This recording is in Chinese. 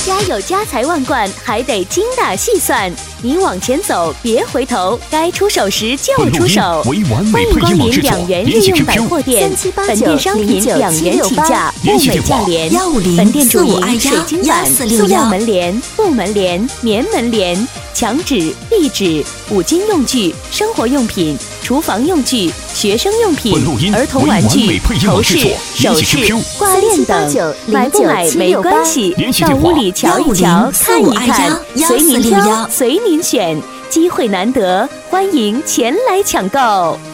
家有家财万贯，还得精打细算。你往前走，别回头，该出手时就出手。欢迎光临2元日用百货店，本店商品2元起价，物美价廉。本店主营水晶板、塑料门帘、布门帘、棉门帘、墙纸、壁纸、五金用具、生活用品、厨房用具、学生用品、儿童玩具、头饰、首饰、挂链等。买不买没关系，到屋里瞧一瞧，看一看，随您挑，随您选，机会难得，欢迎前来抢购。